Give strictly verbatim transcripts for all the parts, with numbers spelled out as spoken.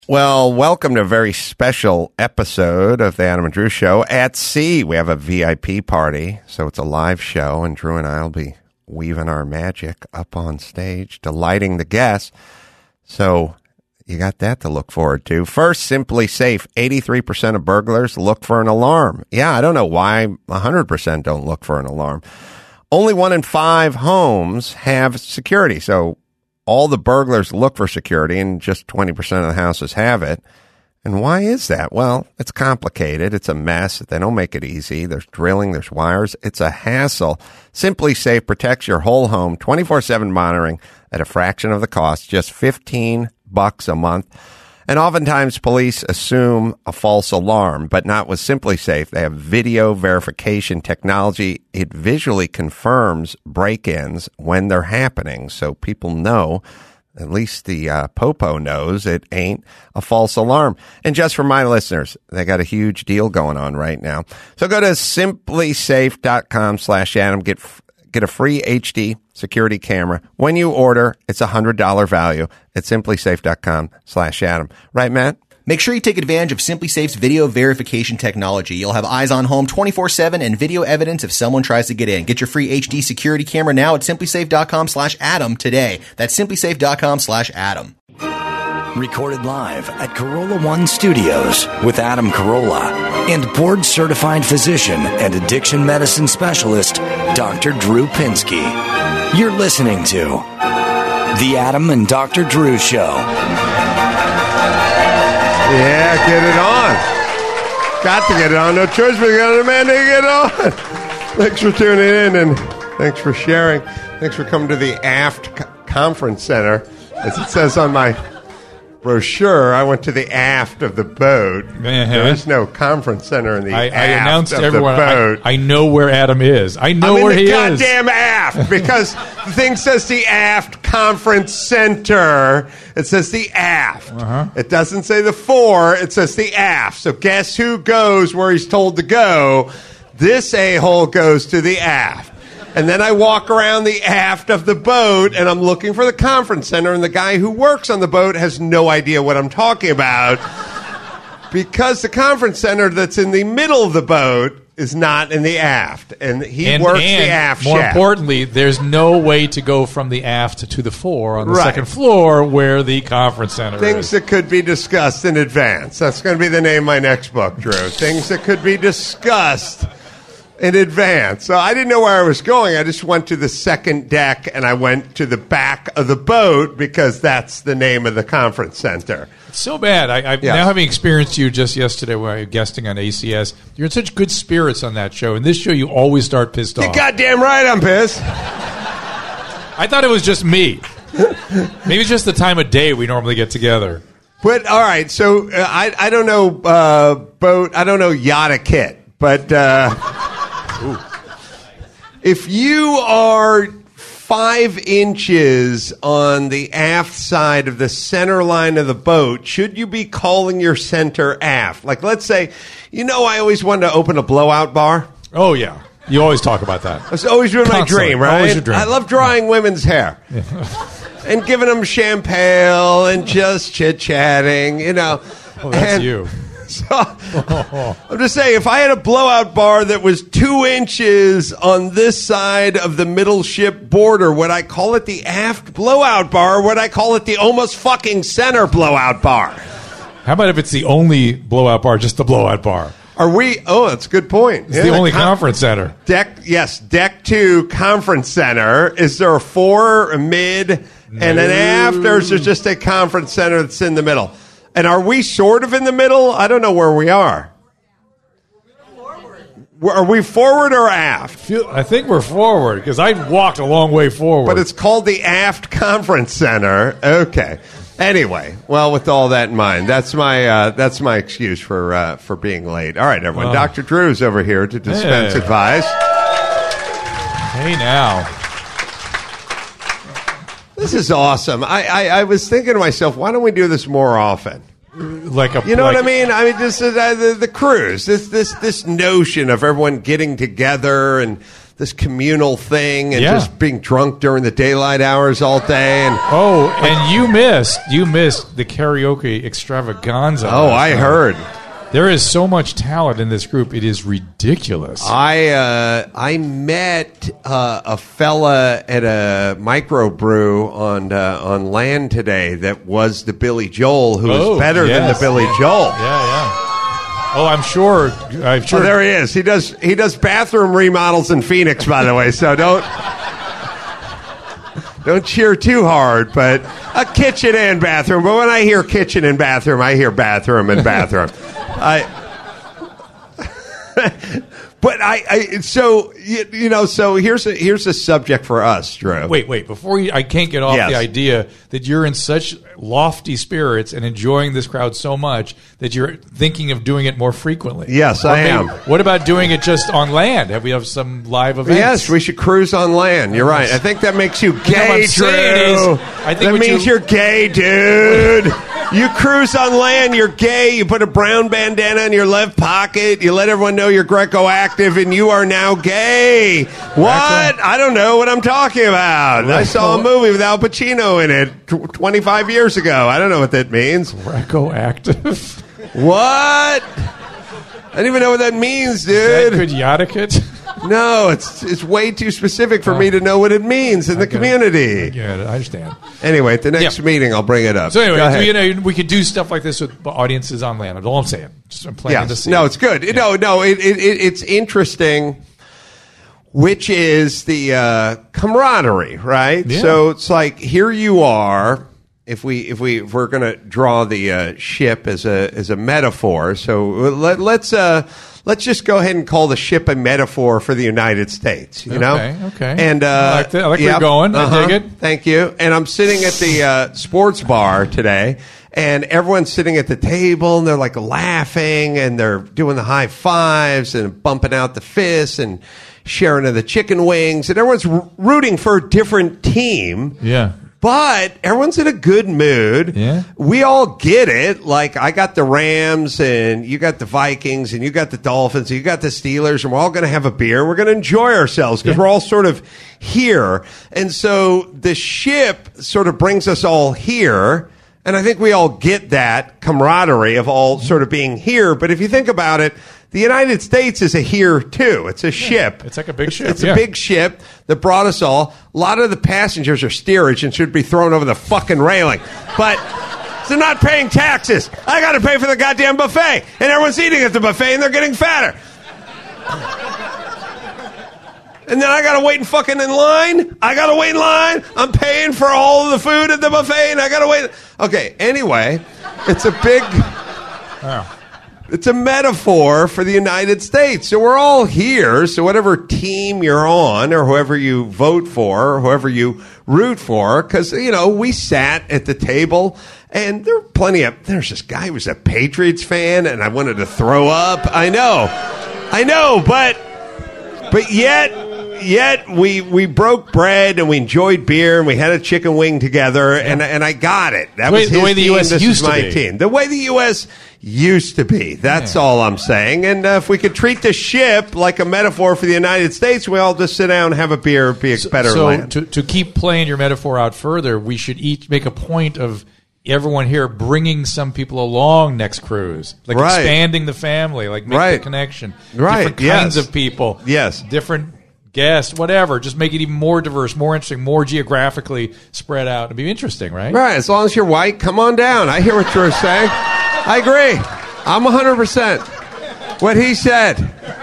Well, welcome to a very special episode of the Adam and Drew Show at sea. We have a V I P party, so it's a live show, and Drew and I will be weaving our magic up on stage, delighting the guests. So you got that to look forward to. First, Simply Safe. eighty-three percent of burglars look for an alarm. Yeah, I don't know why one hundred percent don't look for an alarm. Only one in five homes have security, so all the burglars look for security, and just twenty percent of the houses have it. And why is that? Well, it's complicated. It's a mess. They don't make it easy. There's drilling. There's wires. It's a hassle. Simply Safe protects your whole home, twenty-four seven monitoring at a fraction of the cost, just fifteen bucks a month. And oftentimes police assume a false alarm, but not with Simply Safe. They have video verification technology. It visually confirms break-ins when they're happening, so people know, at least the uh, Popo knows, it ain't a false alarm. And just for my listeners, they got a huge deal going on right now. So go to simply safe dot com slash Adam. Get get a free H D security camera. When you order, it's a one hundred dollars value at simply safe dot com slash Adam. Right, Matt? Make sure you take advantage of SimpliSafe's video verification technology. You'll have eyes on home twenty-four seven and video evidence if someone tries to get in. Get your free H D security camera now at simply safe dot com slash Adam today. That's simply safe dot com slash Adam. Recorded live at Corolla One Studios with Adam Carolla and board-certified physician and addiction medicine specialist, Doctor Drew Pinsky. You're listening to The Adam and Doctor Drew Show. Yeah, get it on. Got to get it on. No choice but to get on, man. To get it on. Thanks for tuning in, and thanks for sharing. Thanks for coming to the Aft Conference Center. As it says on my brochure, I went to the aft of the boat. Uh-huh. There is no conference center in the I, aft I announced of to everyone, the boat. I, I know where Adam is. I know I'm where in the he goddamn is. aft because the thing says the Aft Conference Center. It says the aft. Uh-huh. It doesn't say the fore. It says the aft. So guess who goes where he's told to go? This a-hole goes to the aft. And then I walk around the aft of the boat, and I'm looking for the conference center, and the guy who works on the boat has no idea what I'm talking about because the conference center that's in the middle of the boat is not in the aft, and he and, works and the aft more shaft. importantly, there's no way to go from the aft to the fore on the Right. second floor where the conference center Things is. that could be discussed in advance. That's going to be the name of my next book, Drew. Things that could be discussed in advance. So I didn't know where I was going. I just went to the second deck, and I went to the back of the boat because that's the name of the conference center. It's so bad. I, I Yes. Now having experienced you just yesterday when I was guesting on A C S, you're in such good spirits on that show. And this show, you always start pissed You're off. goddamn right I'm pissed. I thought it was just me. Maybe it's just the time of day we normally get together. But, all right, so uh, I, I don't know uh, boat, I don't know yacht kit, but uh, if you are five inches on the aft side of the center line of the boat, should you be calling your center aft? Like, let's say, you know, I always wanted to open a blowout bar. Oh, yeah. You always talk about that. It's always been my Constantly. dream, right? Always your dream. I love drawing women's hair. And giving them champagne and just chit-chatting, you know. Oh, that's and you. So, I'm just saying, if I had a blowout bar that was two inches on this side of the middle ship border, would I call it the aft blowout bar, or would I call it the almost fucking center blowout bar? How about if it's the only blowout bar, just the blowout bar? Are we? Oh, that's a good point. It's Yeah, the only con- conference center. Deck, yes, deck two conference center. Is there a fore, a mid, and an aft, or is there just a conference center that's in the middle? And are we sort of in the middle? I don't know where we are. Forward. Are we forward or aft? Feel- I think we're forward because I walked a long way forward. But it's called the Aft Conference Center. Okay. Anyway, well, with all that in mind, that's my uh, that's my excuse for uh, for being late. All right, everyone. Oh. Doctor Drew's over here to dispense Hey. advice. Hey, now. This is awesome. I, I, I was thinking to myself, why don't we do this more often? like a You know like, what I mean? I mean, this is uh, the, the cruise. This this this notion of everyone getting together and this communal thing and Yeah. just being drunk during the daylight hours all day. And Oh, and you missed you missed the karaoke extravaganza. oh, last I night. heard. There is so much talent in this group. It is ridiculous. I uh, I met uh, a fella at a microbrew on uh, on land today that was the Billy Joel, who Oh, was better than yes. the Billy Joel. Yeah, yeah. Oh, I'm sure. I'm sure. Oh, there he is. He does he does bathroom remodels in Phoenix, by the way. So don't don't cheer too hard. But a kitchen and bathroom. But when I hear kitchen and bathroom, I hear bathroom and bathroom. I. But I, I so you, you know so here's a here's a subject for us, Drew. Wait, wait. Before you, I can't get off Yes. the idea that you're in such lofty spirits and enjoying this crowd so much that you're thinking of doing it more frequently. Yes, Or I maybe- am. What about doing it just on land? Have we have some live events? Yes, we should cruise on land. You're right. I think that makes you what gay, I'm saying Drew. is, I think that what means you- you're gay, dude. You cruise on land, you're gay. You put a brown bandana in your left pocket. You let everyone know you're Greco-active, and you are now gay. What? I don't know what I'm talking about. I saw a movie with Al Pacino in it tw- twenty-five years ago. I don't know what that means. Greco-active. What? I don't even know what that means, That dude. good Yadikit? No, it's it's way too specific for me to know what it means in the Okay. community. Yeah, I understand. Anyway, at the next Yeah. meeting, I'll bring it up. So Go anyway, ahead. you know, we could do stuff like this with audiences on land. That's all I'm saying. Just I'm planning to Yes. see. No, it. it's good. No, no, it, it, it, it's interesting, which is the uh, camaraderie, right? Yeah. So it's like, here you are. If we if we if we're going to draw the uh, ship as a as a metaphor, so let, let's uh, let's just go ahead and call the ship a metaphor for the United States. You know, Okay, okay. And uh, I like that. I like where you're going. I dig it. Thank you. And I'm sitting at the uh, sports bar today, and everyone's sitting at the table, and they're like laughing, and they're doing the high fives and bumping out the fists and sharing of the chicken wings, and everyone's r- rooting for a different team. Yeah. But everyone's in a good mood. Yeah. We all get it. Like, I got the Rams, and you got the Vikings, and you got the Dolphins, and you got the Steelers, and we're all going to have a beer. We're going to enjoy ourselves because Yeah. we're all sort of here. And so the ship sort of brings us all here. And I think we all get that camaraderie of all sort of being here. But if you think about it, the United States is a here too. It's a ship. It's like a big It's- ship, It's yeah. a big ship that brought us all. A lot of the passengers are steerage and should be thrown over the fucking railing. But they're not paying taxes. I got to pay for the goddamn buffet. And everyone's eating at the buffet and they're getting fatter. And then I got to wait in fucking in line. I got to wait in line. I'm paying for all of the food at the buffet and I got to wait. Okay, anyway, it's a big... Oh. It's a metaphor for the United States. So we're all here. So whatever team you're on or whoever you vote for or whoever you root for, because, you know, we sat at the table and there were plenty of, there's this guy who was a Patriots fan and I wanted to throw up. I know. I know, but, but yet, yet we, we broke bread and we enjoyed beer and we had a chicken wing together and, and I got it. That The way- was the his way the team, U S this used is to my be. team. The way the U S used to be. That's Yeah. all I'm saying. And uh, if we could treat the ship like a metaphor for the United States, we all just sit down and have a beer, be a better so land. to to keep playing your metaphor out further, we should each make a point of everyone here bringing some people along next cruise, like Right. expanding the family, like make Right. the connection, Right, different kinds yes. of people, Yes. different guests, whatever. Just make it even more diverse, more interesting, more geographically spread out. It'd be interesting, right? Right. As long as you're white, come on down. I hear what Drew's saying. I agree. I'm one hundred percent what he said.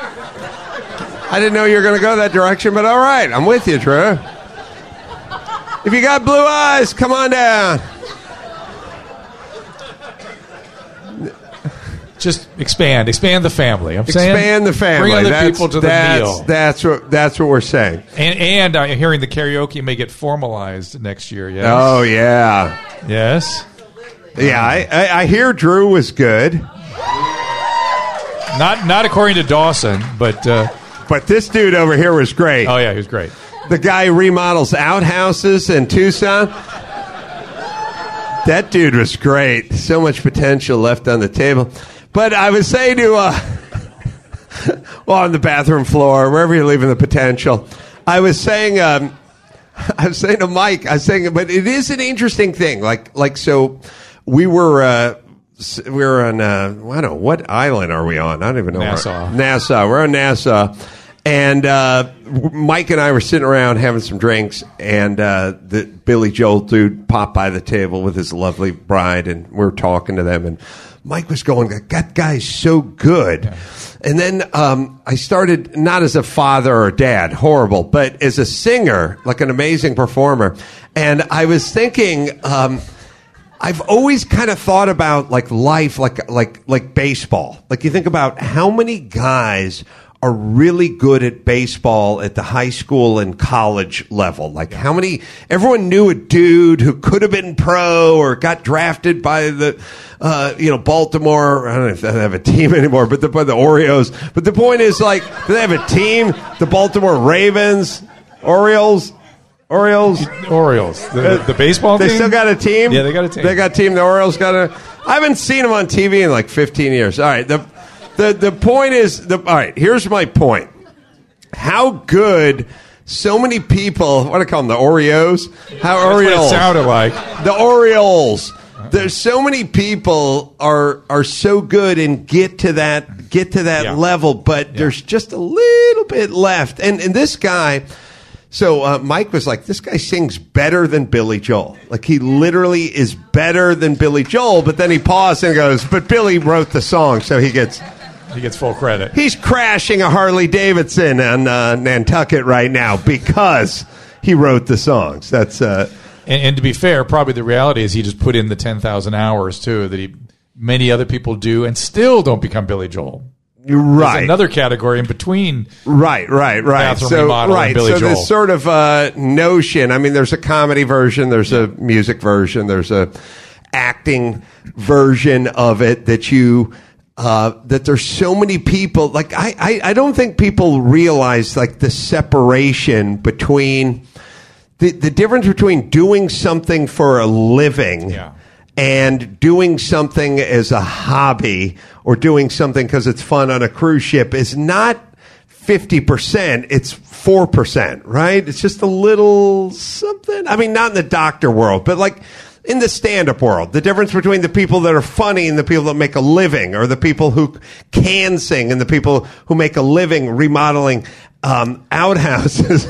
I didn't know you were going to go that direction, but all right. I'm with you, Drew. If you got blue eyes, come on down. Just expand, expand the family. I'm saying Expand the family. Bring other that's, people to the that's, meal. That's what, that's what we're saying. And and I'm hearing the karaoke may get formalized next year. Yes. Oh, yeah. Yes. Yeah, I, I, I hear Drew was good, Not not according to Dawson, but uh, but this dude over here was great. oh yeah, he was great. The guy who remodels outhouses in Tucson. that dude was great. So much potential left on the table. But I was saying to, uh, well, on the bathroom floor, wherever you're leaving the potential, I was saying, um, I was saying to Mike, I was saying, but it is an interesting thing. Like, like so, we were. Uh, We were on, uh, I don't know, what island are we on? I don't even know. Nassau. Where. Nassau. We're on Nassau. And uh, Mike and I were sitting around having some drinks, and uh, the Billy Joel dude popped by the table with his lovely bride, and we were talking to them, and Mike was going, that guy's so good. Yeah. And then um, I started, not as a father or dad, horrible, but as a singer, like an amazing performer. And I was thinking... Um, I've always kind of thought about like life, like like like baseball. Like you think about how many guys are really good at baseball at the high school and college level. Like how many? Everyone knew a dude who could have been pro or got drafted by the, uh, you know, Baltimore. I don't know if they have a team anymore, but the, by the Orioles. But the point is, like, do they have a team? The Baltimore Ravens, Orioles. Orioles, Orioles, the, the baseball they team. They still got a team. Yeah, they got a team. They got a team. The Orioles got a. I haven't seen them on T V in like fifteen years. All right. The the the point is the. All right. Here's my point. How good so many people. What do I call them? The Oreos. How That's Orioles what it sounded like. The Orioles. There's so many people are are so good and get to that get to that yeah. level, but yeah. there's just a little bit left. And and this guy. So uh, Mike was like, this guy sings better than Billy Joel. Like, he literally is better than Billy Joel, but then he paused and goes, but Billy wrote the song, so he gets... He gets full credit. He's crashing a Harley-Davidson on uh, Nantucket right now because he wrote the songs. That's... Uh, and, and to be fair, probably the reality is he just put in the ten thousand hours, too, that he many other people do and still don't become Billy Joel. Right. There's another category in between. Right, right, right. So, right. so Joel. this sort of uh, notion. I mean, there's a comedy version, there's a music version, there's a acting version of it that you uh, that there's so many people. Like I, I, I don't think people realize like the separation between the the difference between doing something for a living. Yeah. And doing something as a hobby or doing something because it's fun on a cruise ship is not fifty percent. It's four percent, right? It's just a little something. I mean, not in the doctor world, but like in the stand-up world. The difference between the people that are funny and the people that make a living, or the people who can sing and the people who make a living remodeling um, outhouses.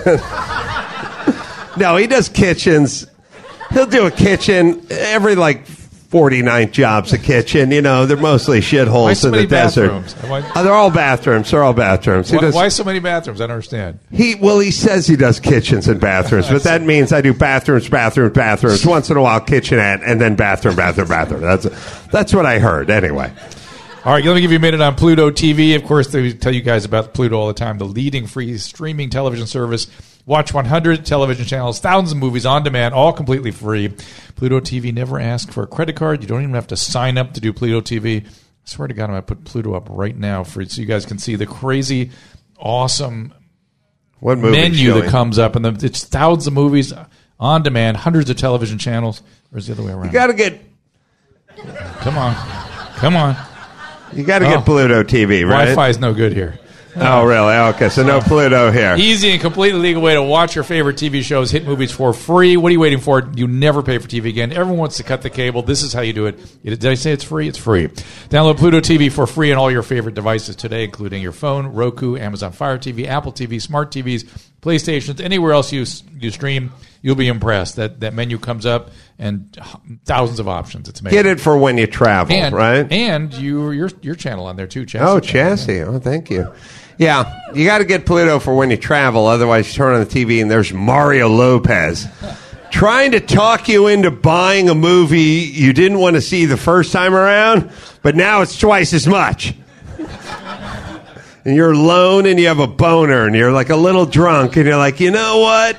No, he does kitchens. He'll do a kitchen every like forty-nine jobs a kitchen. You know, they're mostly shitholes so in the desert. Why, oh, they're all bathrooms. They're all bathrooms. Why, does, why so many bathrooms? I don't understand. He well, he says he does kitchens and bathrooms, but that means I do bathrooms, bathrooms, bathrooms. Once in a while, kitchenette, and then bathroom, bathroom, bathroom. That's that's what I heard. Anyway. All right, let me give you a minute on Pluto T V. Of course, they tell you guys about Pluto all the time, the leading free streaming television service. Watch one hundred television channels, thousands of movies on demand, all completely free. Pluto T V never asks for a credit card. You don't even have to sign up to do Pluto T V. I swear to God, I'm going to put Pluto up right now for so you guys can see the crazy, awesome what movie menu showing? that comes up. And the, it's thousands of movies on demand, hundreds of television channels. Where's the other way around? You got to get... Come on. Come on. You got to oh. get Pluto T V, right? Wi-Fi is no good here. Oh, really? Okay, so no Pluto here. Easy and completely legal way to watch your favorite T V shows, hit movies for free. What are you waiting for? You never pay for T V again. Everyone wants to cut the cable. This is how you do it. Did I say it's free? It's free. Download Pluto T V for free on all your favorite devices today, including your phone, Roku, Amazon Fire T V, Apple T V, Smart T Vs, PlayStations, anywhere else you you stream. You'll be impressed. That that menu comes up and thousands of options. It's amazing. Get it for when you travel, and, right? And you your your channel on there too, Chassis. Oh, Chassis. Oh, thank you. Yeah, you got to get Pluto for when you travel. Otherwise, you turn on the T V and there's Mario Lopez trying to talk you into buying a movie you didn't want to see the first time around, but now it's twice as much. And you're alone and you have a boner and you're like a little drunk and you're like, you know what?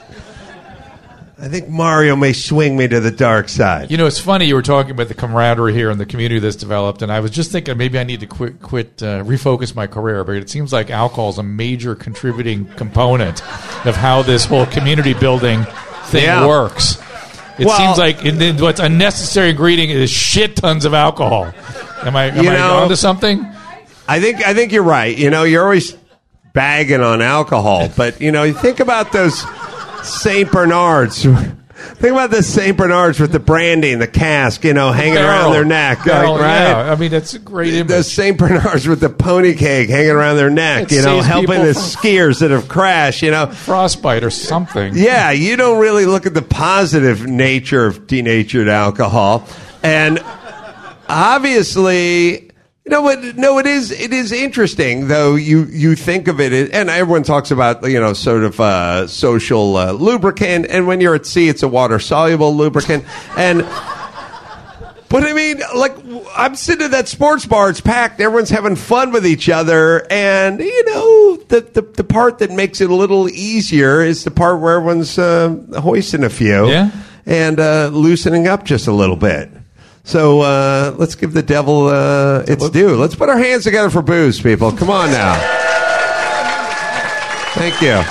I think Mario may swing me to the dark side. You know, it's funny you were talking about the camaraderie here and the community that's developed, and I was just thinking maybe I need to quit, quit, uh, refocus my career. But it seems like alcohol is a major contributing component of how this whole community building thing yeah. works. It Well- seems like and then what's a necessary ingredient is shit tons of alcohol. Am I am You I know- onto something? I think I think you're right. You know, you're always bagging on alcohol, but you know, you think about those Saint Bernards. Think about the Saint Bernards with the brandy and the cask, you know, hanging Barrel. around their neck, Barrel, like, right? Yeah. I mean, that's a great image. The Saint Bernards with the pony cake hanging around their neck, It you know, saves helping people the from- skiers that have crashed, you know. Frostbite or something. Yeah, you don't really look at the positive nature of denatured alcohol. And obviously, you know what? No, it is. It is interesting, though. You you think of it, and everyone talks about you know sort of uh, social uh, lubricant, and when you're at sea, it's a water soluble lubricant, and. But I mean, like, I'm sitting at that sports bar, it's packed, everyone's having fun with each other, and, you know, the, the, the part that makes it a little easier is the part where everyone's uh, hoisting a few Yeah. and uh, loosening up just a little bit. So uh, let's give the devil uh, its due. Let's put our hands together for booze, people. Come on now. Thank you.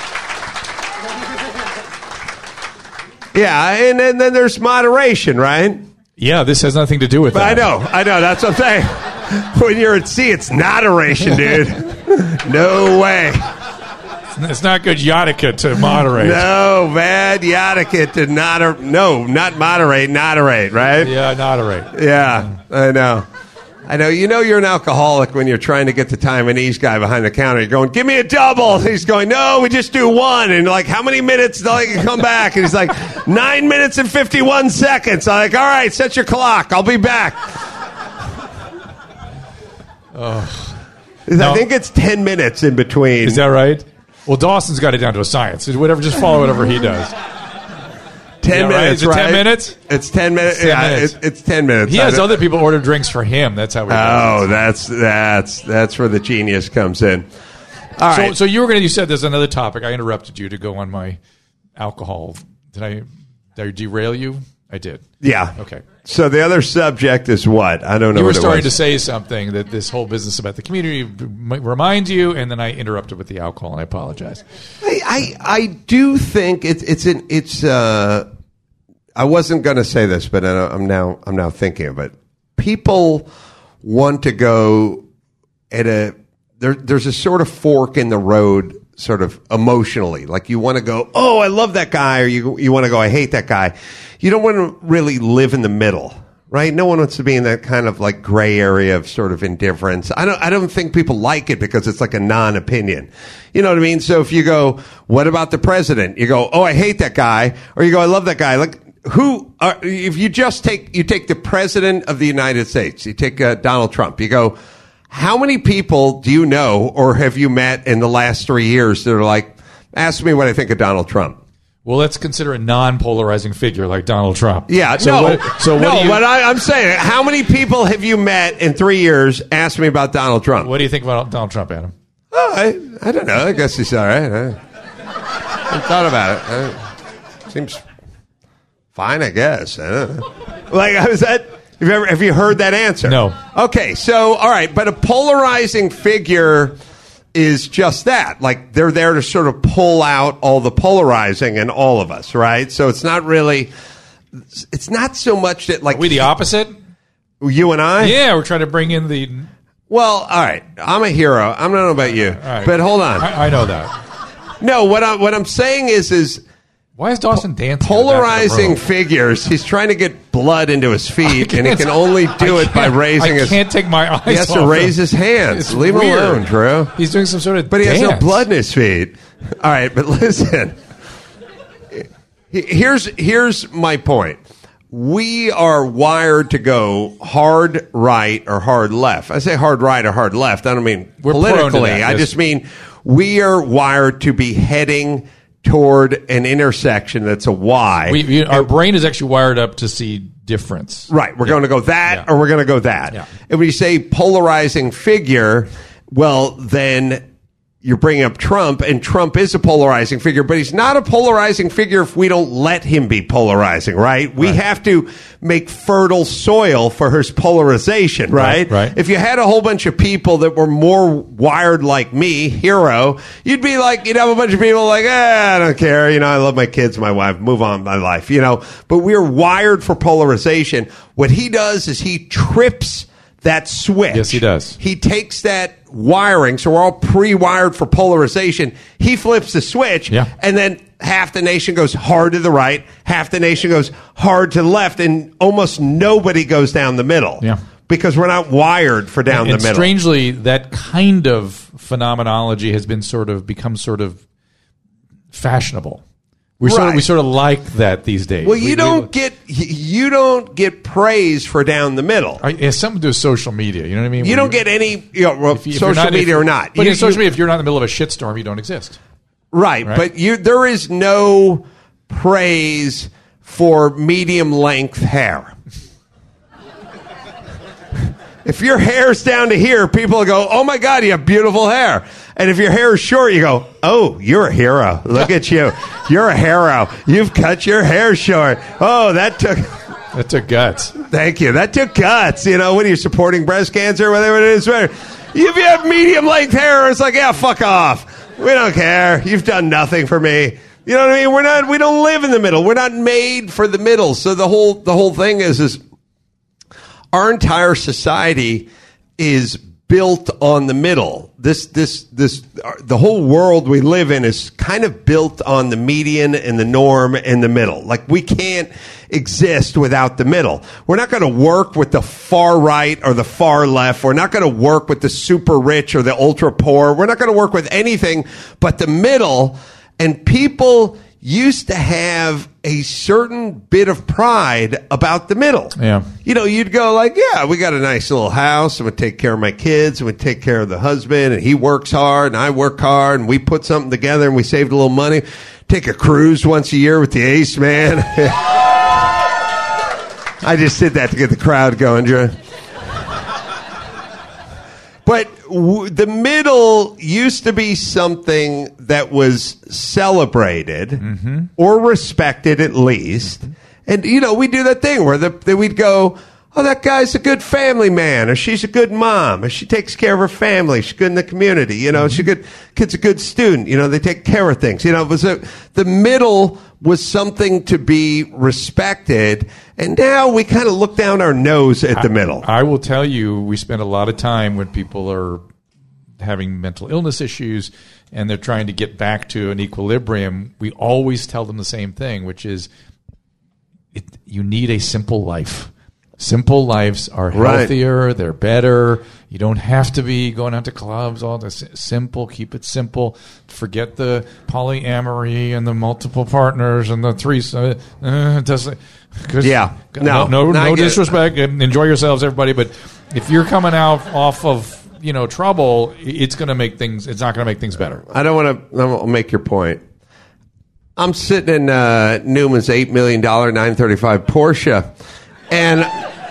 Yeah, and, and then there's moderation, right? Yeah, this has nothing to do with I that. know, I know. That's what I'm saying. When you're at sea, it's not aeration, dude. No way. It's not good etiquette to moderate. No, bad etiquette to not. No, not moderate, moderate, right? Yeah, moderate. Yeah, I know. I know. You know you're an alcoholic when you're trying to get the Taiwanese guy behind the counter. You're going, give me a double. He's going, no, we just do one. And like, how many minutes till I can come back? And he's like, nine minutes and fifty-one seconds. I'm like, all right, set your clock. I'll be back. Oh. I No. think it's ten minutes in between. Is that right? Well, Dawson's got it down to a science. Whatever, just follow whatever he does. ten Yeah, right? minutes, Is it right? ten minutes? It's ten minutes. It's ten yeah, minutes. It, it's ten minutes. He I has don't- other people order drinks for him. That's how we do Oh, it. that's that's that's where the genius comes in. All So, right. so you were going to, you said there's another topic. I interrupted you to go on my alcohol. Did I, did I derail you? I did. yeah. Okay. So the other subject is what? I don't know You were what it starting to was. say something that this whole business about the community m- reminds you, and then I interrupted with the alcohol, and I apologize. I, I I do think it's it's an it's. Uh, I wasn't going to say this, but I- I'm now I'm now thinking of it. People want to go at a there. There's a sort of fork in the road, sort of emotionally. Like you want to go, oh, I love that guy, or you you want to go, I hate that guy. You don't want to really live in the middle, right? No one wants to be in that kind of like gray area of sort of indifference. I don't I don't think people like it because it's like a non-opinion. You know what I mean? So if you go, what about the president? You go, oh, I hate that guy, or you go, I love that guy. Like who are, if you just take you take the president of the United States, you take uh, Donald Trump, you go, how many people do you know or have you met in the last three years that are like, ask me what I think of Donald Trump? Well, let's consider a non-polarizing figure like Donald Trump. Yeah, So no, what, so what no. do you, But I, I'm saying, how many people have you met in three years? Ask me about Donald Trump. what do you think about Donald Trump, Adam? Oh, I, I don't know. I guess he's all right. I, I thought about it. I, seems fine, I guess. I don't know. Like, is that? Have you ever have you heard that answer? No. Okay, so all right, but a polarizing figure is just that. Like they're there to sort of pull out all the polarizing in all of us, right? So it's not really. It's not so much that like Are we the opposite? you and I. Yeah, we're trying to bring in the. Well, all right. I'm a hero. I don't know about you, All right. but hold on. I, I know that. No, what I'm what I'm saying is is Why is Dawson dancing? polarizing in the back of figures. He's trying to get blood into his feet, and he can only do I it by can't- raising I his. can't take my eyes. He has to off raise him. his hands. It's Leave him weird. alone, Drew. He's doing some sort of. But he has no dance. blood in his feet. All right, but listen. Here's here's my point. We are wired to go hard right or hard left. I say hard right or hard left. I don't mean We're prone to politically. that, I yes. just mean we are wired to be heading toward an intersection that's a Y. We, we, our brain is actually wired up to see difference. Right. We're going to go that Yeah. or we're going to go that. Yeah. And when you say polarizing figure, well, then you're bringing up Trump, and Trump is a polarizing figure, but he's not a polarizing figure if we don't let him be polarizing, right? We right. have to make fertile soil for his polarization, right? right? Right. If you had a whole bunch of people that were more wired like me, hero, you'd be like, you'd have a bunch of people like, eh, I don't care. You know, I love my kids, my wife, move on with my life, you know. But we're wired for polarization. What he does is he trips that switch. Yes, he does. He takes that wiring, so we're all pre-wired for polarization. He flips the switch, yeah. and then half the nation goes hard to the right, half the nation goes hard to the left, and almost nobody goes down the middle. Yeah. Because we're not wired for down and, the and middle. Strangely, that kind of phenomenology has been sort of become sort of fashionable. We Right. sort of, we sort of like that these days. Well, you we, don't we, get you don't get praise for down the middle. I, it has something to do with social media. You know what I mean? You Where don't get any you know, well, if you- if social you're not- media if- or not. But You- in social you- media, if you're not in the middle of a shitstorm, you don't exist. Right, Right? but you there is no praise for medium length hair. If your hair's down to here, people go, "Oh my God, you have beautiful hair." And if your hair is short, you go, "Oh, you're a hero. Look at you. You're a hero. You've cut your hair short. Oh, that took That took guts. Thank you. That took guts. You know, when you're supporting breast cancer, whatever it is. If you have medium length hair, it's like, yeah, fuck off. We don't care. You've done nothing for me. You know what I mean? We're not. We don't live in the middle. We're not made for the middle. So the whole the whole thing is is our entire society is built on the middle. This this this uh, the whole world we live in is kind of built on the median and the norm in the middle. Like we can't exist without the middle. We're not going to work with the far right or the far left. We're not going to work with the super rich or the ultra poor. We're not going to work with anything but the middle. And people used to have a certain bit of pride about the middle. Yeah. You know, you'd go like, yeah, we got a nice little house. I'm going to take care of my kids. I'm going to take care of the husband. And he works hard and I work hard. And we put something together and we saved a little money. Take a cruise once a year with the Ace, man. I just did that to get the crowd going, Drew. But w- the middle used to be something that was celebrated mm-hmm. or respected at least. Mm-hmm. And, you know, we do that thing where the, the, we'd go, oh, that guy's a good family man, or she's a good mom, or she takes care of her family, she's good in the community, you know, mm-hmm. she's a good, kid's a good student, you know, they take care of things. You know, it was a, the middle was something to be respected, and now we kind of look down our nose at the I, middle. I will tell you, we spend a lot of time when people are having mental illness issues and they're trying to get back to an equilibrium. We always tell them the same thing, which is it, you need a simple life. Simple lives are healthier, right. They're better. You don't have to be going out to clubs, all this. Simple, keep it simple. Forget the polyamory and the multiple partners and the threesome. Uh, doesn't, cause yeah, no, no, no, no disrespect. It. Enjoy yourselves, everybody. But if you're coming out off of you know trouble, it's going to make things. It's not going to make things better. I don't want to. I'll make your point. I'm sitting in uh, Newman's eight million dollar nine thirty-five Porsche, and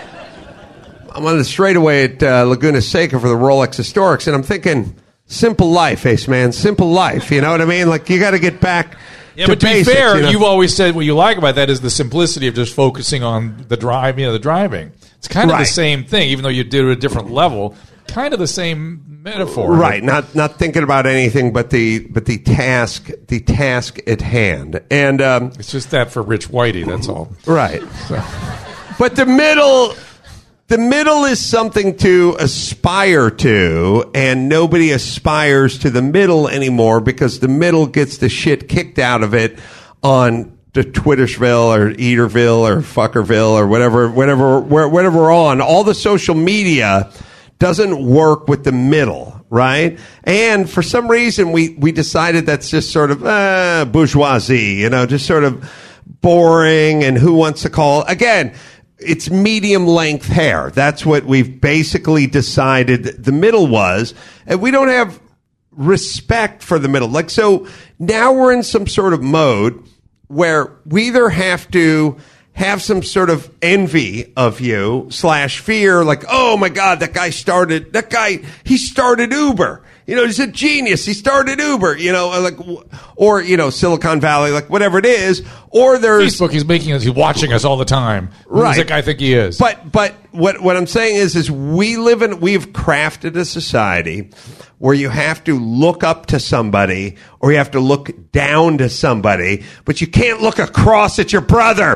I'm on the straightaway at uh, Laguna Seca for the Rolex Historics, and I'm thinking, simple life, Ace Man, simple life. You know what I mean? Like, you got to get back yeah, to but to basics, be fair, you know? You've always said what you like about that is the simplicity of just focusing on the drive, you know, the driving. It's kind of Right. the same thing, even though you did it at a different level. Kind of the same metaphor, right? Not not thinking about anything but the but the task the task at hand, and um, It's just that for Rich Whitey, that's all. right. So. But the middle. The middle is something to aspire to, and nobody aspires to the middle anymore because the middle gets the shit kicked out of it on the Twittersville or Eaterville or Fuckerville or whatever, whatever, whatever we're on. All the social media doesn't work with the middle, right? And for some reason, we, we decided that's just sort of uh, bourgeoisie, you know, just sort of boring, and who wants to call again. It's medium length hair. That's what we've basically decided the middle was. And we don't have respect for the middle. Like, so now we're in some sort of mode where we either have to have some sort of envy of you slash fear, like, oh my God, that guy started, that guy, he started Uber. You know, he's a genius. He started Uber, you know, like, or, you know, Silicon Valley, like whatever it is. Or there's Facebook, he's making us, he's watching us all the time. Who's Right. the guy I think he is? But but what what I'm saying is is we live in we've crafted a society where you have to look up to somebody or you have to look down to somebody, but you can't look across at your brother.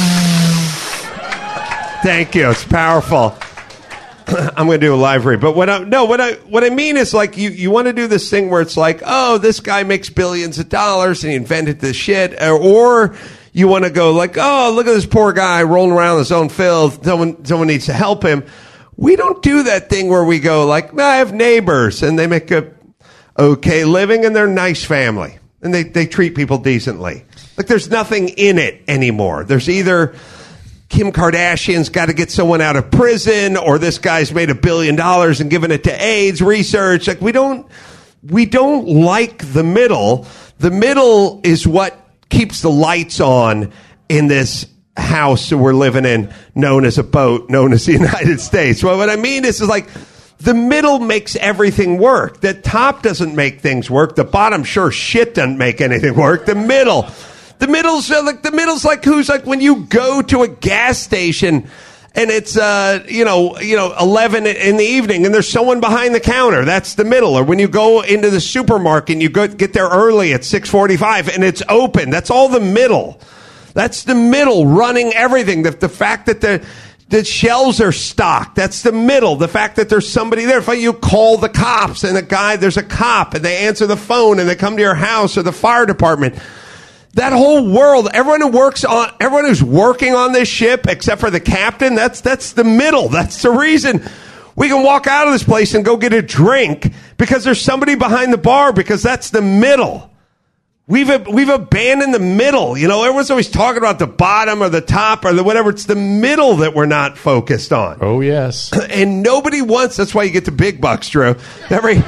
Thank you. It's powerful. I'm going to do a live read, but what I no what I what I mean is like you you want to do this thing where it's like, oh, this guy makes billions of dollars and he invented this shit, or, or you want to go like, oh, look at this poor guy rolling around in his own filth. Someone someone needs to help him. We don't do that thing where we go like, I have neighbors and they make a okay living and they're a nice family and they they treat people decently. Like there's nothing in it anymore. There's either Kim Kardashian's got to get someone out of prison, or this guy's made a billion dollars and given it to AIDS research. Like we don't, we don't like the middle. The middle is what keeps the lights on in this house that we're living in, known as a boat, known as the United States. Well, what I mean is, is like the middle makes everything work. The top doesn't make things work. The bottom sure shit doesn't make anything work. The middle. The middle's uh, like the middle's like who's like when you go to a gas station and it's uh you know you know eleven in the evening and there's someone behind the counter. That's the middle. Or when you go into the supermarket and you go get there early at six forty-five and it's open. That's all the middle. That's the middle running everything. The, the fact that the the shelves are stocked. That's the middle. The fact that there's somebody there. If you call the cops and a guy, there's a cop and they answer the phone and they come to your house or the fire department. That whole world, everyone who works on, everyone who's working on this ship, except for the captain, that's that's the middle. That's the reason we can walk out of this place and go get a drink because there's somebody behind the bar, because that's the middle. We've we've abandoned the middle. You know, everyone's always talking about the bottom or the top or the whatever. It's the middle that we're not focused on. Oh yes, and nobody wants. That's why you get the big bucks, Drew. Every.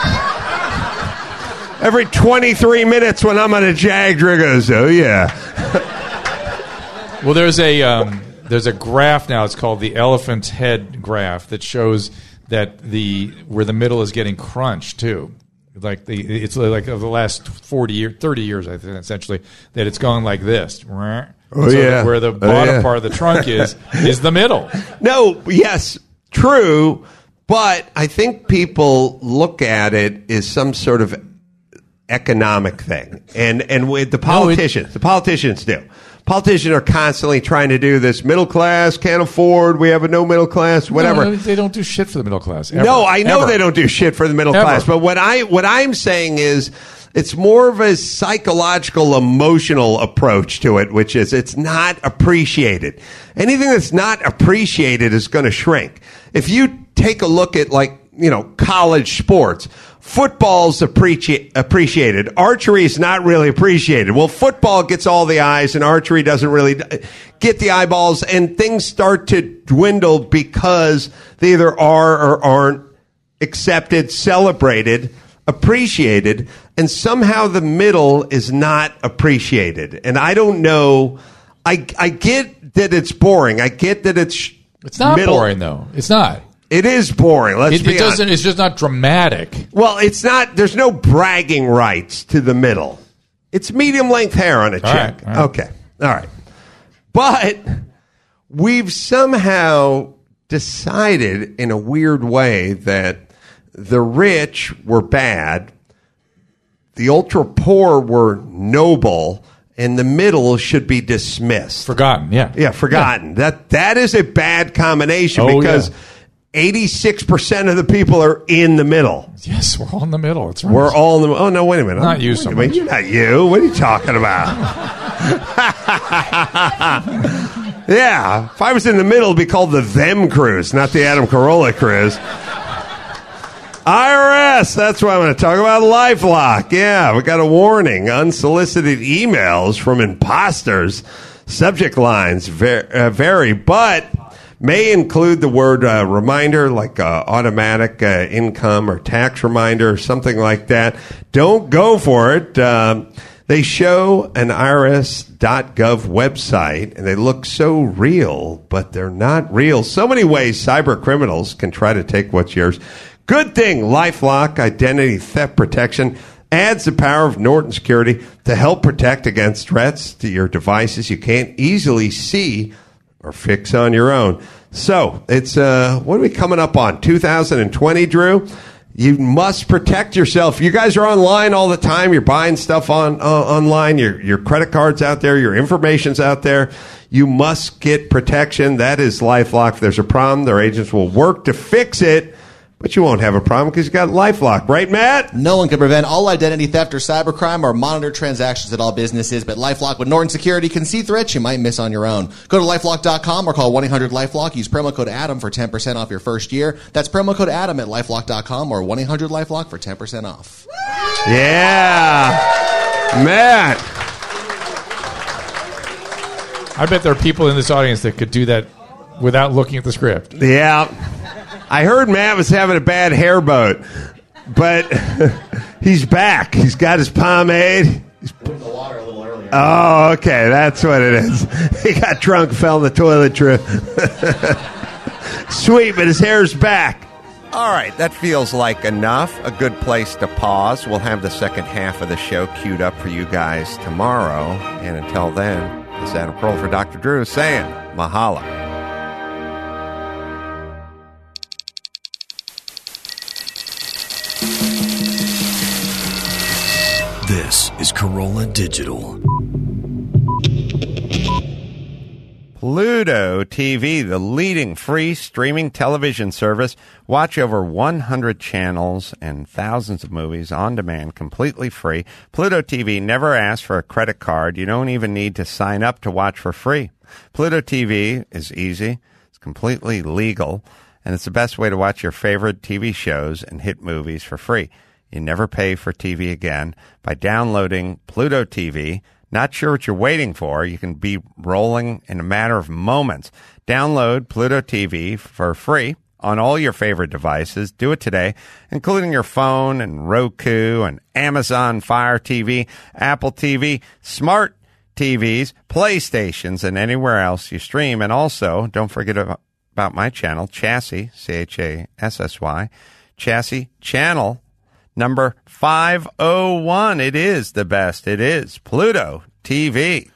Every twenty-three minutes when I'm on a Jag, Drew goes, oh, yeah. Well, there's a um, there's a graph now. It's called the elephant head graph that shows that the where the middle is getting crunched, too. Like the It's like over the last forty years, thirty years, I think, essentially, that it's going like this. Oh, so yeah. Where the Oh, bottom yeah. part of the trunk is, is the middle. No, yes, true. But I think people look at it as some sort of economic thing, and and with the politicians, no, it, the politicians do. Politicians are constantly trying to do this. Middle class can't afford. We have a no middle class. Whatever. No, they don't do shit for the middle class. Ever, no, I know ever. they don't do shit for the middle Ever. class. But what I what I'm saying is, it's more of a psychological, emotional approach to it, which is it's not appreciated. Anything that's not appreciated is going to shrink. If you take a look at like you know college sports. Football's appreci- appreciated. Archery is not really appreciated. Well, football gets all the eyes, and archery doesn't really get the eyeballs, and things start to dwindle because they either are or aren't accepted, celebrated, appreciated, and somehow the middle is not appreciated. And I don't know. I I get that it's boring. I get that it's It's not middle. boring, though. It's not. It is boring. Let's It, be it doesn't. honest. It's just not dramatic. Well, it's not. There's no bragging rights to the middle. It's medium length hair on a chick. right, all right. Okay, all right. But we've somehow decided, in a weird way, that the rich were bad, the ultra poor were noble, and the middle should be dismissed. Forgotten. Yeah. Yeah, forgotten. Yeah. That that is a bad combination Oh, because. yeah. eighty-six percent of the people are in the middle. Yes, we're all in the middle. It's right. We're all in the Oh, no, wait a minute. Not you wait so a minute. much. You're not you. What are you talking about? Yeah. If I was in the middle, it'd be called the Them Cruise, not the Adam Carolla Cruise. I R S, that's what I'm going to talk about. LifeLock. Yeah, we got a warning. Unsolicited emails from imposters. Subject lines vary, uh, vary but... may include the word uh, reminder, like uh, automatic uh, income or tax reminder or something like that. Don't go for it. Um, they show an I R S dot gov website, and they look so real, but they're not real. So many ways cyber criminals can try to take what's yours. Good thing LifeLock Identity Theft Protection adds the power of Norton Security to help protect against threats to your devices you can't easily see or fix on your own. So, it's, uh, what are we coming up on? two thousand twenty, Drew? You must protect yourself. You guys are online all the time. You're buying stuff on uh, online. Your your credit card's out there. Your information's out there. You must get protection. That is LifeLock. If there's a problem, their agents will work to fix it. But you won't have a problem because you got LifeLock, right, Matt? No one can prevent all identity theft or cybercrime or monitor transactions at all businesses, but LifeLock with Norton Security can see threats you might miss on your own. Go to LifeLock dot com or call one eight hundred LifeLock. Use promo code Adam for ten percent off your first year. That's promo code Adam at LifeLock dot com or one eight hundred LifeLock for ten percent off. Yeah. Matt. I bet there are people in this audience that could do that without looking at the script. Yeah. I heard Matt was having a bad hair boat, but he's back. He's got his pomade. He's Went in the water a little earlier. Oh, okay. That's what it is. He got drunk, fell in the toilet. Trip. Sweet, but his hair's back. All right, that feels like enough. A good place to pause. We'll have the second half of the show queued up for you guys tomorrow. And until then, this is Adam Carolla for Doctor Drew saying mahalo. This is Carolla Digital. Pluto T V, the leading free streaming television service. Watch over one hundred channels and thousands of movies on demand, completely free. Pluto T V never asks for a credit card. You don't even need to sign up to watch for free. Pluto T V is easy. It's completely legal. And it's the best way to watch your favorite T V shows and hit movies for free. You never pay for T V again by downloading Pluto T V. Not sure what you're waiting for? You can be rolling in a matter of moments. Download Pluto T V for free on all your favorite devices. Do it today, including your phone and Roku and Amazon Fire T V, Apple T V, smart T Vs, PlayStations, and anywhere else you stream. And also, don't forget about my channel, Chassis, C H A S S Y, Chassis Channel. Number five oh one. It is the best. It is Pluto T V.